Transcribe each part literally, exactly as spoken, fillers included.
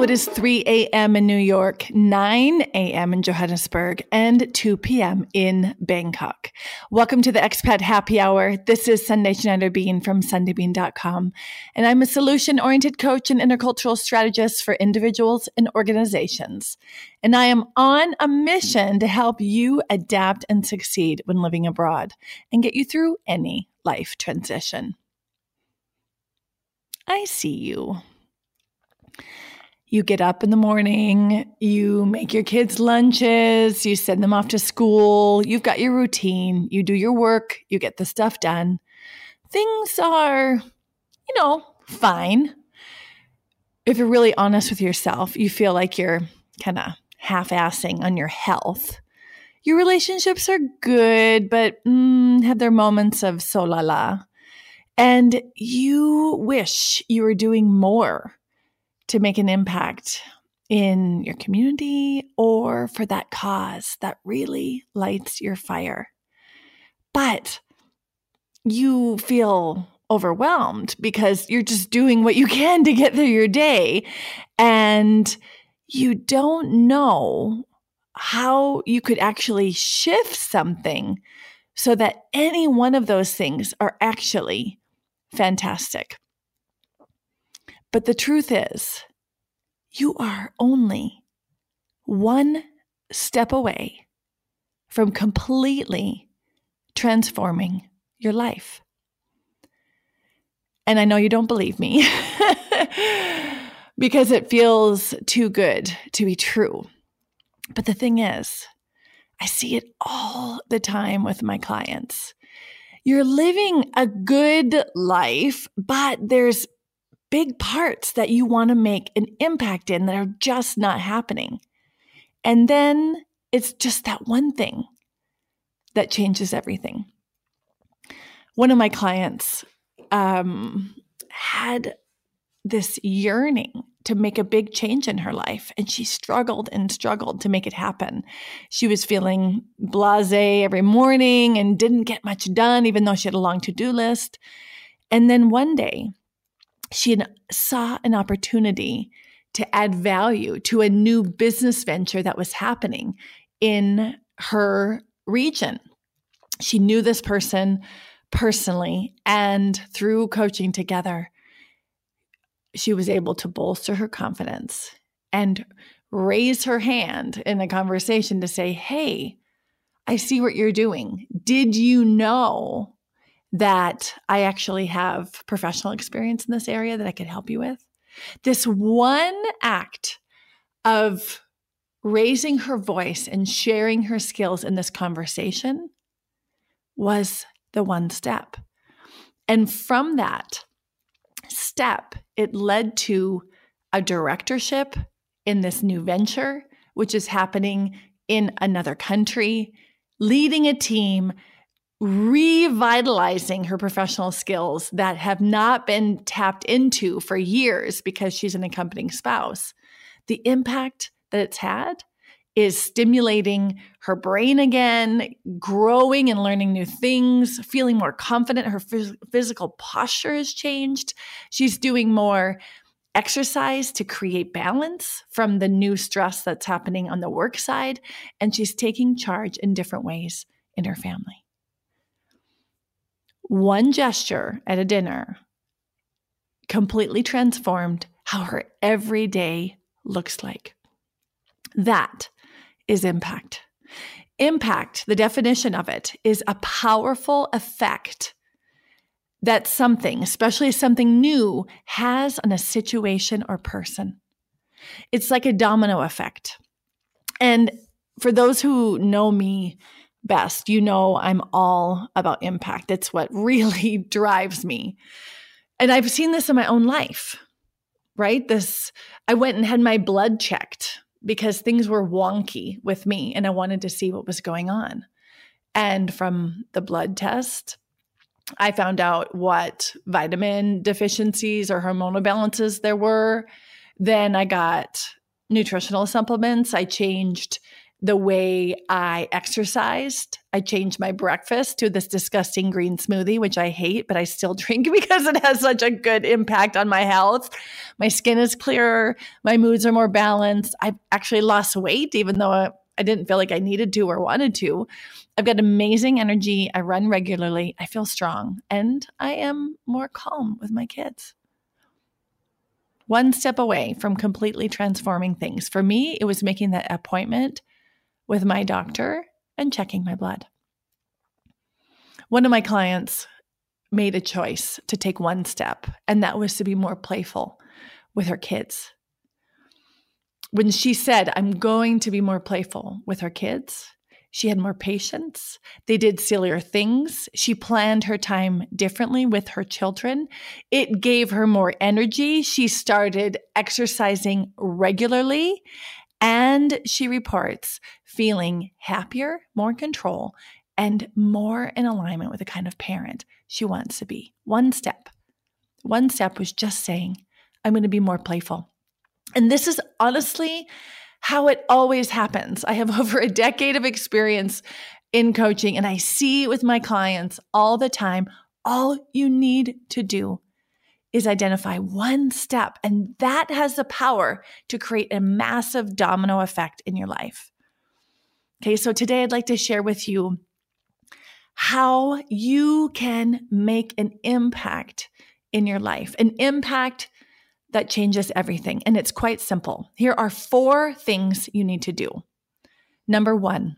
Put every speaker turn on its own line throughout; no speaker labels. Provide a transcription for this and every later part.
it is three a.m. in New York, nine a.m. in Johannesburg, and two p.m. in Bangkok. Welcome to the Expat Happy Hour. This is Sunday Schneider Bean from sunday bean dot com, and I'm a solution-oriented coach and intercultural strategist for individuals and organizations. And I am on a mission to help you adapt and succeed when living abroad and get you through any life transition. I see you. You get up in the morning, you make your kids lunches, you send them off to school, you've got your routine, you do your work, you get the stuff done. Things are, you know, fine. If you're really honest with yourself, you feel like you're kind of half-assing on your health. Your relationships are good, but mm, have their moments of so la la. And you wish you were doing more to make an impact in your community or for that cause that really lights your fire. But you feel overwhelmed because you're just doing what you can to get through your day, and you don't know how you could actually shift something so that any one of those things are actually fantastic. But the truth is, you are only one step away from completely transforming your life. And I know you don't believe me because it feels too good to be true. But the thing is, I see it all the time with my clients. You're living a good life, but there's big parts that you want to make an impact in that are just not happening. And then it's just that one thing that changes everything. One of my clients um, had this yearning to make a big change in her life, and she struggled and struggled to make it happen. She was feeling blasé every morning and didn't get much done, even though she had a long to-do list. And then one day, she saw an opportunity to add value to a new business venture that was happening in her region. She knew this person personally, and through coaching together, she was able to bolster her confidence and raise her hand in a conversation to say, hey, I see what you're doing. Did you know that I actually have professional experience in this area that I could help you with? This one act of raising her voice and sharing her skills in this conversation was the one step. And from that step, it led to a directorship in this new venture, which is happening in another country, leading a team, revitalizing her professional skills that have not been tapped into for years because she's an accompanying spouse. The impact that it's had is stimulating her brain again, growing and learning new things, feeling more confident. Her phys- physical posture has changed. She's doing more exercise to create balance from the new stress that's happening on the work side, and she's taking charge in different ways in her family. One gesture at a dinner completely transformed how her everyday looks like. That is impact. Impact, the definition of it, is a powerful effect that something, especially something new, has on a situation or person. It's like a domino effect. And for those who know me best, you know I'm all about impact. It's what really drives me. And I've seen this in my own life, right? This, I went and had my blood checked because things were wonky with me and I wanted to see what was going on. And from the blood test, I found out what vitamin deficiencies or hormonal balances there were. Then I got nutritional supplements. I changed the way I exercised. I changed my breakfast to this disgusting green smoothie, which I hate, but I still drink because it has such a good impact on my health. My skin is clearer. My moods are more balanced. I've actually lost weight, even though I didn't feel like I needed to or wanted to. I've got amazing energy. I run regularly. I feel strong, and I am more calm with my kids. One step away from completely transforming things. For me, it was making that appointment with my doctor and checking my blood. One of my clients made a choice to take one step, and that was to be more playful with her kids. When she said, I'm going to be more playful with her kids, she had more patience. They did sillier things. She planned her time differently with her children. It gave her more energy. She started exercising regularly, and she reports feeling happier, more in control, and more in alignment with the kind of parent she wants to be. One step. One step was just saying, I'm going to be more playful. And this is honestly how it always happens. I have over a decade of experience in coaching, and I see with my clients all the time, all you need to do is identify one step, and that has the power to create a massive domino effect in your life. Okay, so today I'd like to share with you how you can make an impact in your life, an impact that changes everything. And it's quite simple. Here are four things you need to do. Number one,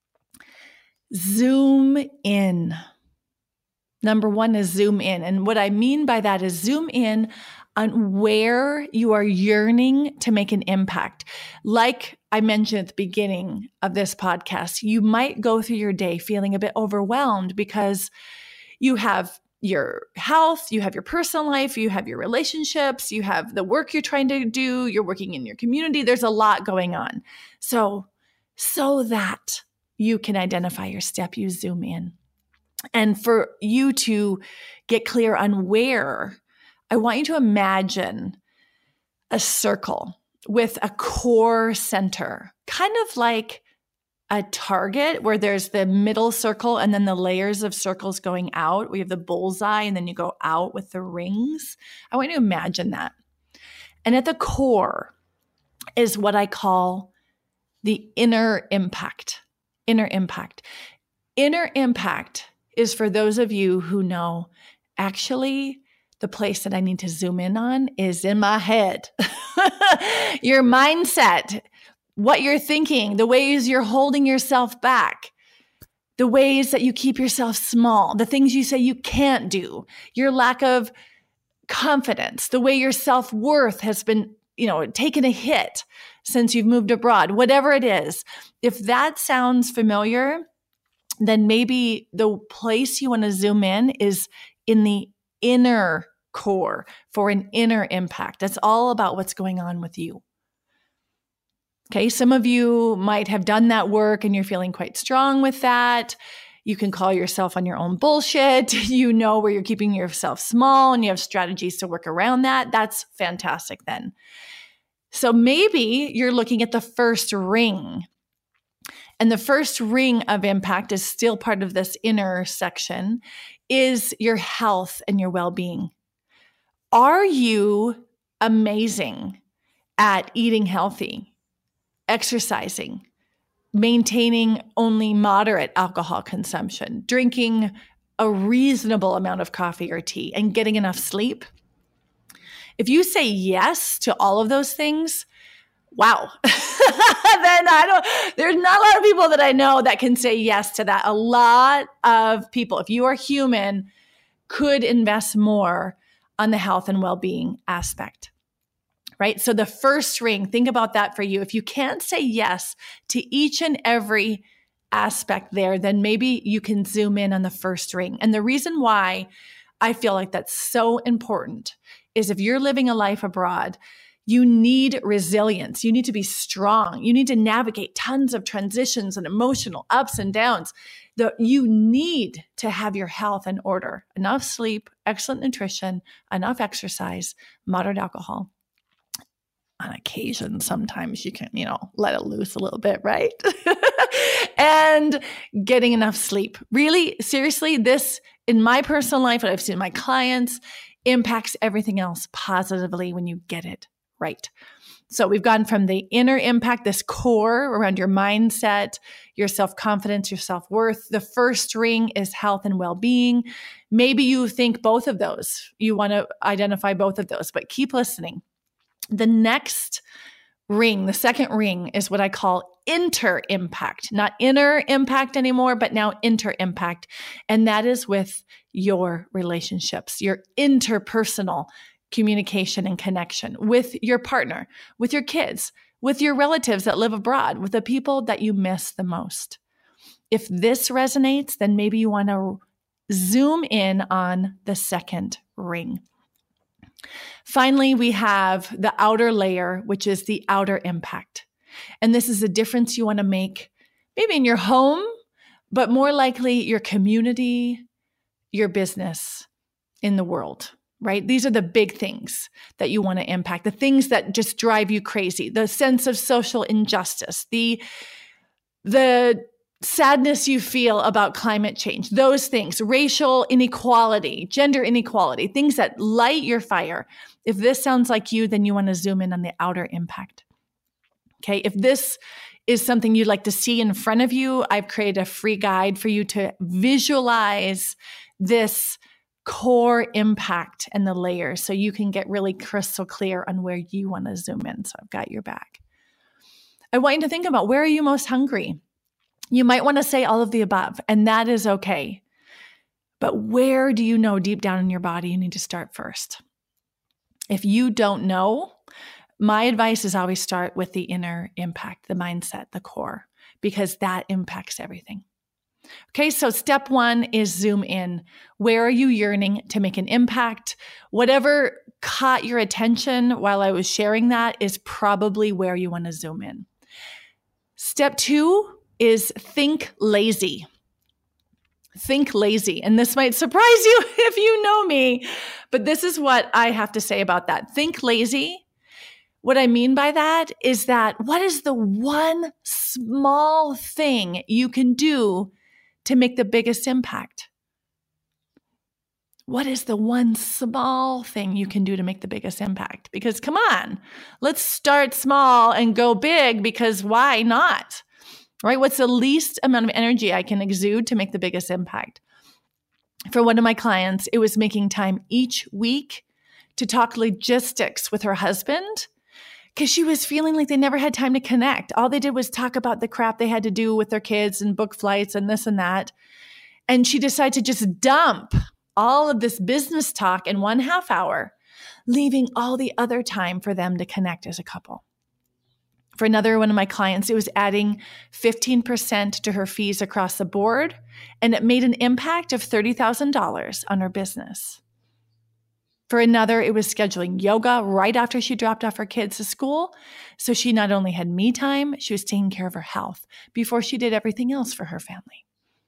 zoom in. Number one is zoom in. And what I mean by that is zoom in on where you are yearning to make an impact. Like I mentioned at the beginning of this podcast, you might go through your day feeling a bit overwhelmed because you have your health, you have your personal life, you have your relationships, you have the work you're trying to do, you're working in your community. There's a lot going on. So, so that you can identify your step, you zoom in. And for you to get clear on where, I want you to imagine a circle with a core center, kind of like a target where there's the middle circle and then the layers of circles going out. We have the bullseye and then you go out with the rings. I want you to imagine that. And at the core is what I call the inner impact. Inner impact. Inner impact is for those of you who know, actually, the place that I need to zoom in on is in my head. Your mindset, what you're thinking, the ways you're holding yourself back, the ways that you keep yourself small, the things you say you can't do, your lack of confidence, the way your self-worth has been, you know, taken a hit since you've moved abroad, whatever it is. If that sounds familiar, then maybe the place you want to zoom in is in the inner core for an inner impact. That's all about what's going on with you. Okay, some of you might have done that work and you're feeling quite strong with that. You can call yourself on your own bullshit. You know where you're keeping yourself small and you have strategies to work around that. That's fantastic then. So maybe you're looking at the first ring. And the first ring of impact is still part of this inner section, is your health and your well-being. Are you amazing at eating healthy, exercising, maintaining only moderate alcohol consumption, drinking a reasonable amount of coffee or tea, and getting enough sleep? If you say yes to all of those things, wow. Then I don't, there's not a lot of people that I know that can say yes to that. A lot of people, if you are human, could invest more on the health and well-being aspect, right? So the first ring, think about that for you. If you can't say yes to each and every aspect there, then maybe you can zoom in on the first ring. And the reason why I feel like that's so important is if you're living a life abroad, you need resilience. You need to be strong. You need to navigate tons of transitions and emotional ups and downs. The, you need to have your health in order. Enough sleep, excellent nutrition, enough exercise, moderate alcohol. on occasion, sometimes you can, you know, let it loose a little bit, right? And getting enough sleep. Really, seriously, this in my personal life, what I've seen in my clients, impacts everything else positively when you get it right. So we've gone from the inner impact, this core around your mindset, your self-confidence, your self-worth. The first ring is health and well-being. Maybe you think both of those. You want to identify both of those, but keep listening. The next ring, the second ring, is what I call inter-impact, not inner impact anymore, but now inter-impact. And that is with your relationships, your interpersonal communication and connection with your partner, with your kids, with your relatives that live abroad, with the people that you miss the most. If this resonates, then maybe you want to zoom in on the second ring. Finally, we have the outer layer, which is the outer impact. And this is a difference you want to make maybe in your home, but more likely your community, your business, in the world, right? These are the big things that you want to impact, the things that just drive you crazy, the sense of social injustice, the, the sadness you feel about climate change, those things, racial inequality, gender inequality, things that light your fire. If this sounds like you, then you want to zoom in on the outer impact. Okay, if this is something you'd like to see in front of you, I've created a free guide for you to visualize this core impact and the layers so you can get really crystal clear on where you want to zoom in. So I've got your back. I want you to think about, where are you most hungry? You might want to say all of the above, and that is okay. But where do you know deep down in your body you need to start first? If you don't know, my advice is always start with the inner impact, the mindset, the core, because that impacts everything. Okay, so step one is zoom in. Where are you yearning to make an impact? Whatever caught your attention while I was sharing that is probably where you want to zoom in. Step two is think lazy. Think lazy. And this might surprise you if you know me, but this is what I have to say about that. Think lazy. What I mean by that is that what is the one small thing you can do to make the biggest impact? What is the one small thing you can do to make the biggest impact? Because come on, let's start small and go big, because why not? Right? What's the least amount of energy I can exude to make the biggest impact? For one of my clients, it was making time each week to talk logistics with her husband, because she was feeling like they never had time to connect. All they did was talk about the crap they had to do with their kids and book flights and this and that. And she decided to just dump all of this business talk in one half hour, leaving all the other time for them to connect as a couple. For another one of my clients, it was adding fifteen percent to her fees across the board, and it made an impact of thirty thousand dollars on her business. For another, it was scheduling yoga right after she dropped off her kids to school. So she not only had me time, she was taking care of her health before she did everything else for her family.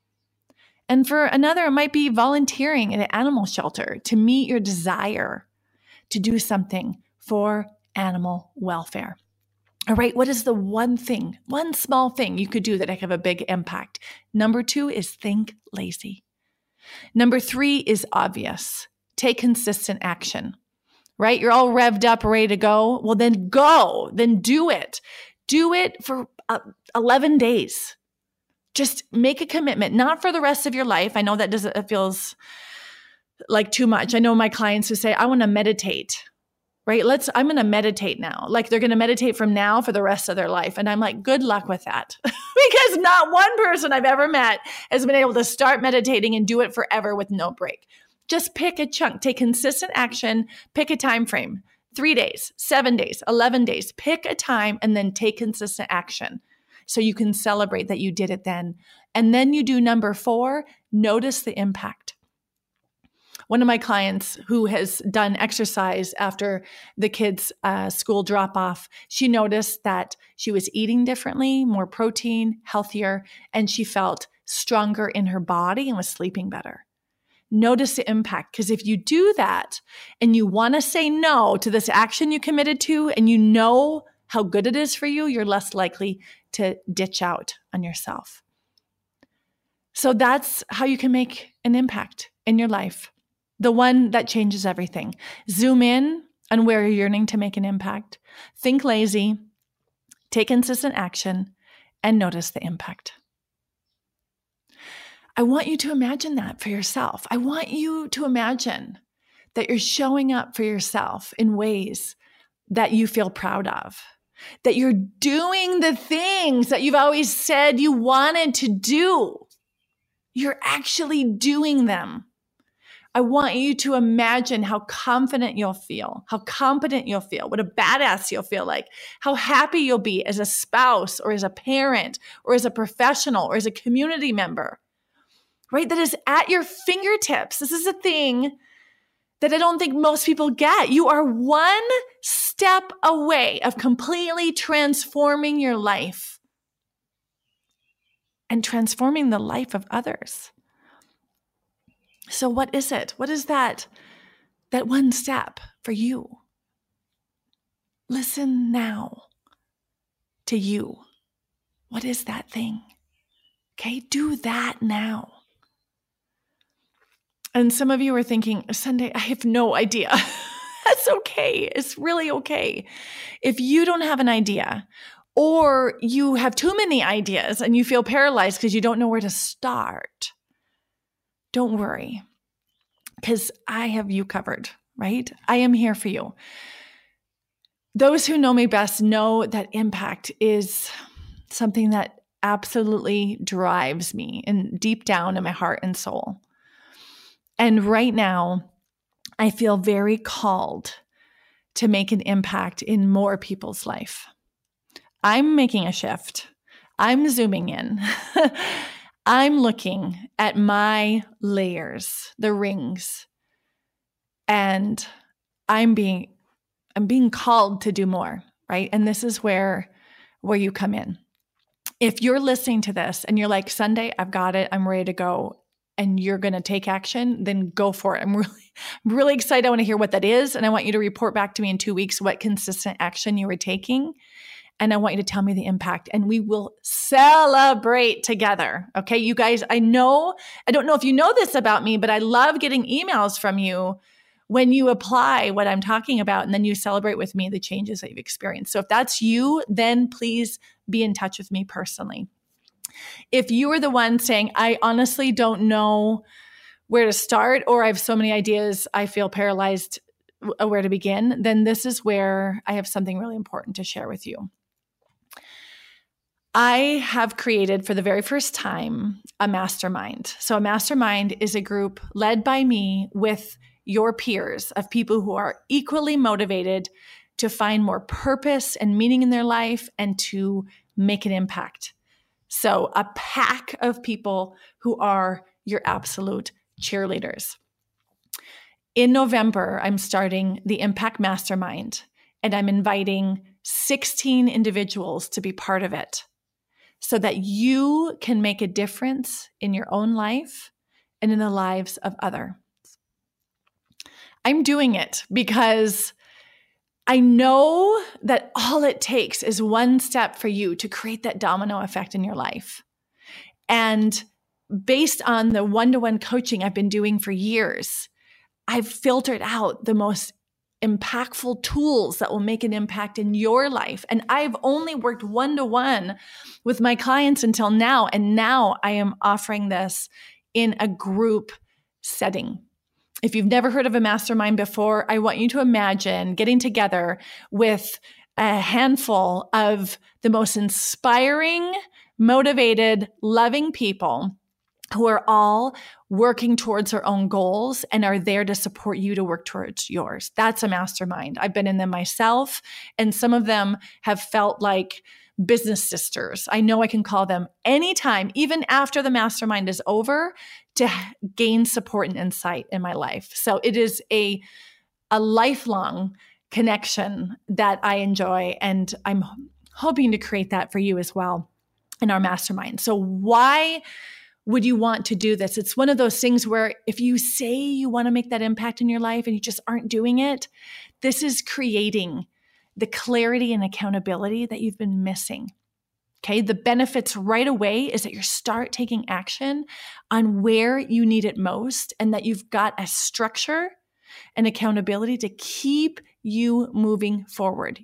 And for another, it might be volunteering at an animal shelter to meet your desire to do something for animal welfare. All right, what is the one thing, one small thing you could do that have a big impact? Number two is think lazy. Number three is obvious. Take consistent action, right? You're all revved up, ready to go. Well, then go, then do it. Do it for uh, eleven days. Just make a commitment, not for the rest of your life. I know that doesn't, it feels like too much. I know my clients who say, I want to meditate, right? Let's, I'm going to meditate now. Like they're going to meditate from now for the rest of their life. And I'm like, good luck with that. Because not one person I've ever met has been able to start meditating and do it forever with no break. Just pick a chunk, take consistent action, pick a time frame, three days, seven days, eleven days, pick a time and then take consistent action so you can celebrate that you did it then. And then you do number four, notice the impact. One of my clients who has done exercise after the kids' uh, school drop off, she noticed that she was eating differently, more protein, healthier, and she felt stronger in her body and was sleeping better. Notice the impact. Because if you do that and you want to say no to this action you committed to, and you know how good it is for you, you're less likely to ditch out on yourself. So that's how you can make an impact in your life. The one that changes everything. Zoom in on where you're yearning to make an impact. Think lazy, take consistent action, and notice the impact. I want you to imagine that for yourself. I want you to imagine that you're showing up for yourself in ways that you feel proud of, that you're doing the things that you've always said you wanted to do. You're actually doing them. I want you to imagine how confident you'll feel, how competent you'll feel, what a badass you'll feel like, how happy you'll be as a spouse or as a parent or as a professional or as a community member, right? That is at your fingertips. This is a thing that I don't think most people get. You are one step away of completely transforming your life and transforming the life of others. So what is it? What is that, that one step for you? Listen now to you. What is that thing? Okay, do that now. And some of you are thinking, Sunday, I have no idea. That's okay. It's really okay. If you don't have an idea, or you have too many ideas and you feel paralyzed because you don't know where to start, don't worry, because I have you covered, right? I am here for you. Those who know me best know that impact is something that absolutely drives me and deep down in my heart and soul. And right now, I feel very called to make an impact in more people's life. I'm making a shift. I'm zooming in. I'm looking at my layers, the rings, and I'm being I'm being called to do more, right? And this is where where you come in. If you're listening to this and you're like, Sunday, I've got it, I'm ready to go, and you're going to take action, then go for it. I'm really, I'm really excited. I want to hear what that is, and I want you to report back to me in two weeks what consistent action you were taking. And I want you to tell me the impact, and we will celebrate together. Okay, you guys, I know, I don't know if you know this about me, but I love getting emails from you when you apply what I'm talking about, and then you celebrate with me the changes that you've experienced. So if that's you, then please be in touch with me personally. If you are the one saying, I honestly don't know where to start, or I have so many ideas, I feel paralyzed where to begin, then this is where I have something really important to share with you. I have created for the very first time a mastermind. So a mastermind is a group led by me with your peers of people who are equally motivated to find more purpose and meaning in their life and to make an impact. So a pack of people who are your absolute cheerleaders. In November, I'm starting the Impact Mastermind, and I'm inviting sixteen individuals to be part of it so that you can make a difference in your own life and in the lives of others. I'm doing it because I know that all it takes is one step for you to create that domino effect in your life. And based on the one-to-one coaching I've been doing for years, I've filtered out the most impactful tools that will make an impact in your life. And I've only worked one-to-one with my clients until now. And now I am offering this in a group setting. If you've never heard of a mastermind before, I want you to imagine getting together with a handful of the most inspiring, motivated, loving people who are all working towards their own goals and are there to support you to work towards yours. That's a mastermind. I've been in them myself, and some of them have felt like business sisters. I know I can call them anytime, even after the mastermind is over, to gain support and insight in my life. So it is a, a lifelong connection that I enjoy, and I'm hoping to create that for you as well in our mastermind. So why would you want to do this? It's one of those things where if you say you want to make that impact in your life and you just aren't doing it, this is creating the clarity and accountability that you've been missing. Okay, the benefits right away is that you start taking action on where you need it most and that you've got a structure and accountability to keep you moving forward.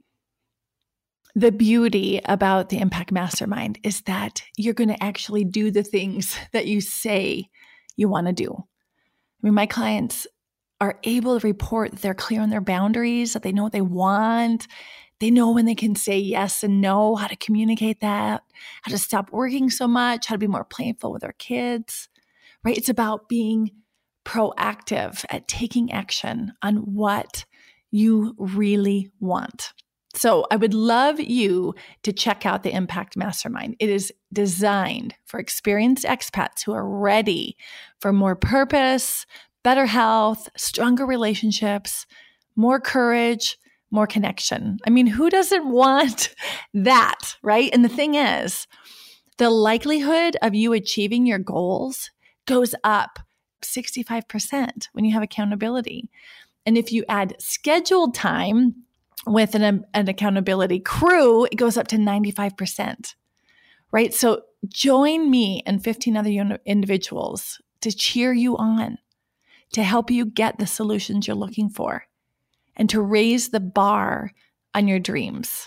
The beauty about the Impact Mastermind is that you're going to actually do the things that you say you want to do. I mean, my clients are able to report that they're clear on their boundaries, that they know what they want. They know when they can say yes and no, how to communicate that, how to stop working so much, how to be more playful with their kids, right? It's about being proactive at taking action on what you really want. So I would love you to check out the Impact Mastermind. It is designed for experienced expats who are ready for more purpose, better health, stronger relationships, more courage, more connection. I mean, who doesn't want that, right? And the thing is, the likelihood of you achieving your goals goes up sixty-five percent when you have accountability. And if you add scheduled time with an, an accountability crew, it goes up to ninety-five percent, right? So join me and fifteen other individuals to cheer you on, to help you get the solutions you're looking for, and to raise the bar on your dreams.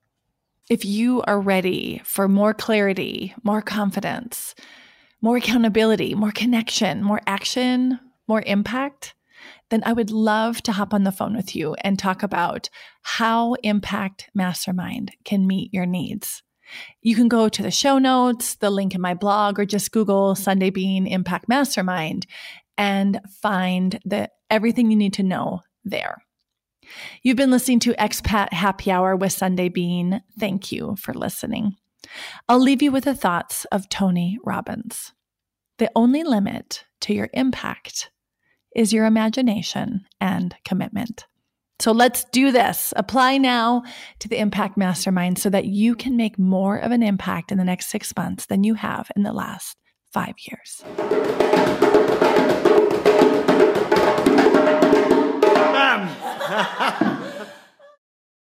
If you are ready for more clarity, more confidence, more accountability, more connection, more action, more impact, then I would love to hop on the phone with you and talk about how Impact Mastermind can meet your needs. You can go to the show notes, the link in my blog, or just Google Sunday Bean Impact Mastermind and find the everything you need to know there. You've been listening to Expat Happy Hour with Sunday Bean. Thank you for listening. I'll leave you with the thoughts of Tony Robbins. The only limit to your impact is your imagination and commitment. So let's do this. Apply now to the Impact Mastermind so that you can make more of an impact in the next six months than you have in the last five years.